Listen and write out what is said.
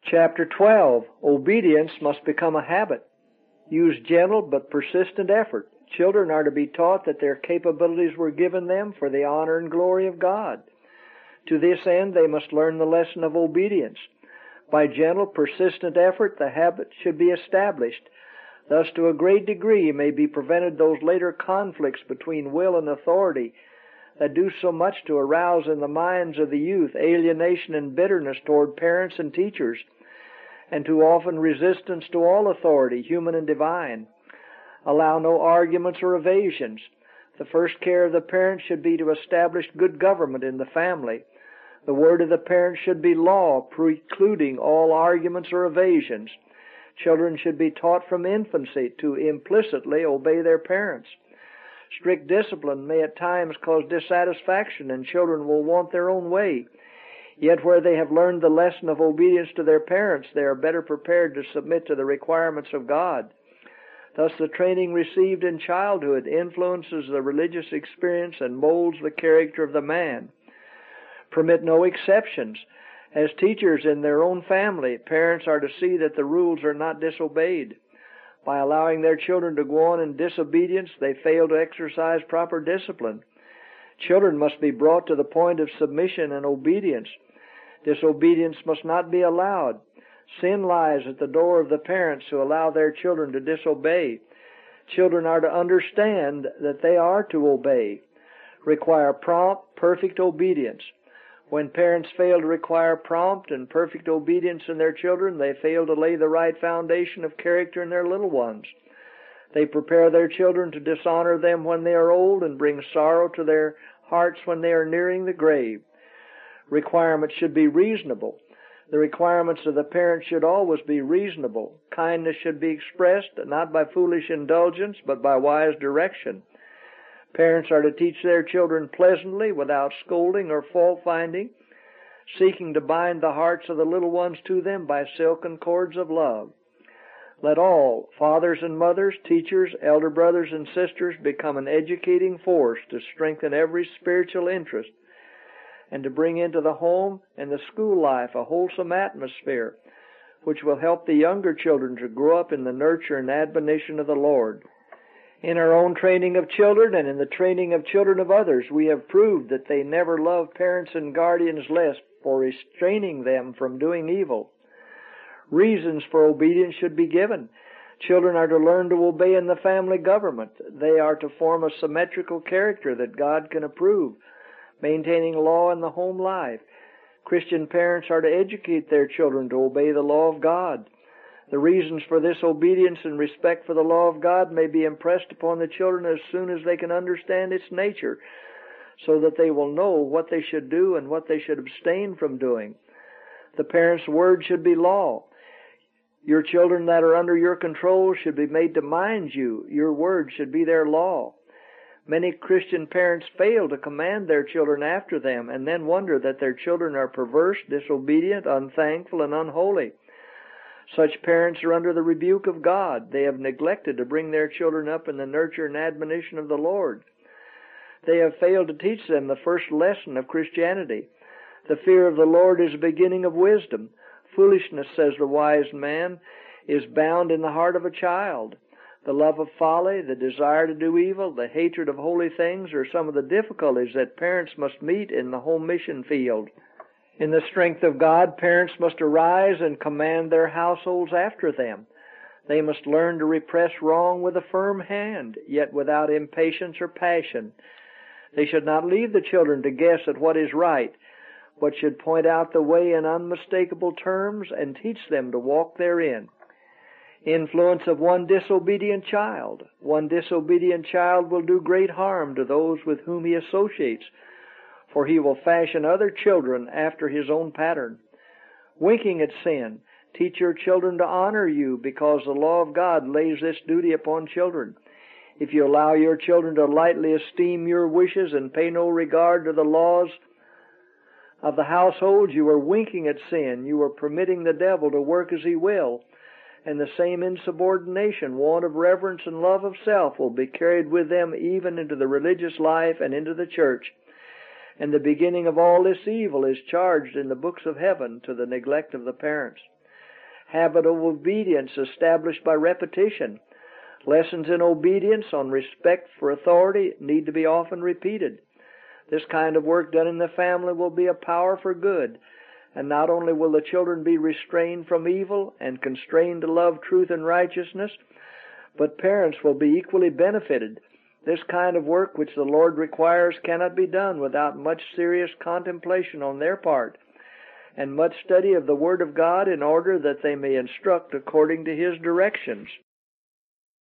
Chapter 12. Obedience must become a habit. Use gentle but persistent effort. Children are to be taught that their capabilities were given them for the honor and glory of God. To this end, they must learn the lesson of obedience. By gentle, persistent effort, the habit should be established. Thus, to a great degree, may be prevented those later conflicts between will and authority that do so much to arouse in the minds of the youth alienation and bitterness toward parents and teachers, and too often resistance to all authority, human and divine. Allow no arguments or evasions. The first care of the parent should be to establish good government in the family. The word of the parent should be law, precluding all arguments or evasions. Children should be taught from infancy to implicitly obey their parents. Strict discipline may at times cause dissatisfaction, and children will want their own way. Yet where they have learned the lesson of obedience to their parents, they are better prepared to submit to the requirements of God. Thus the training received in childhood influences the religious experience and molds the character of the man. Permit no exceptions. As teachers in their own family, parents are to see that the rules are not disobeyed. By allowing their children to go on in disobedience, they fail to exercise proper discipline. Children must be brought to the point of submission and obedience. Disobedience must not be allowed. Sin lies at the door of the parents who allow their children to disobey. Children are to understand that they are to obey. Require prompt, perfect obedience. When parents fail to require prompt and perfect obedience in their children, they fail to lay the right foundation of character in their little ones. They prepare their children to dishonor them when they are old and bring sorrow to their hearts when they are nearing the grave. Requirements should be reasonable. The requirements of the parent should always be reasonable. Kindness should be expressed not by foolish indulgence, but by wise direction. Parents are to teach their children pleasantly, without scolding or fault-finding, seeking to bind the hearts of the little ones to them by silken cords of love. Let all, fathers and mothers, teachers, elder brothers and sisters, become an educating force to strengthen every spiritual interest and to bring into the home and the school life a wholesome atmosphere which will help the younger children to grow up in the nurture and admonition of the Lord. In our own training of children and in the training of children of others, we have proved that they never love parents and guardians less for restraining them from doing evil. Reasons for obedience should be given. Children are to learn to obey in the family government. They are to form a symmetrical character that God can approve, maintaining law in the home life. Christian parents are to educate their children to obey the law of God. The reasons for this obedience and respect for the law of God may be impressed upon the children as soon as they can understand its nature, so that they will know what they should do and what they should abstain from doing. The parent's word should be law. Your children that are under your control should be made to mind you. Your word should be their law. Many Christian parents fail to command their children after them, and then wonder that their children are perverse, disobedient, unthankful, and unholy. Such parents are under the rebuke of God. They have neglected to bring their children up in the nurture and admonition of the Lord. They have failed to teach them the first lesson of Christianity. The fear of the Lord is the beginning of wisdom. Foolishness, says the wise man, is bound in the heart of a child. The love of folly, the desire to do evil, the hatred of holy things are some of the difficulties that parents must meet in the home mission field. In the strength of God, parents must arise and command their households after them. They must learn to repress wrong with a firm hand, yet without impatience or passion. They should not leave the children to guess at what is right, but should point out the way in unmistakable terms and teach them to walk therein. Influence of one disobedient child. One disobedient child will do great harm to those with whom he associates, for he will fashion other children after his own pattern. Winking at sin. Teach your children to honor you, because the law of God lays this duty upon children. If you allow your children to lightly esteem your wishes and pay no regard to the laws of the household, you are winking at sin. You are permitting the devil to work as he will. And the same insubordination, want of reverence, and love of self will be carried with them even into the religious life and into the church. And the beginning of all this evil is charged in the books of heaven to the neglect of the parents. habit of obedience established by repetition. Lessons in obedience on respect for authority need to be often repeated. This kind of work done in the family will be a power for good, and not only will the children be restrained from evil and constrained to love truth and righteousness, but parents will be equally benefited. This kind of work which the Lord requires cannot be done without much serious contemplation on their part, and much study of the Word of God in order that they may instruct according to His directions.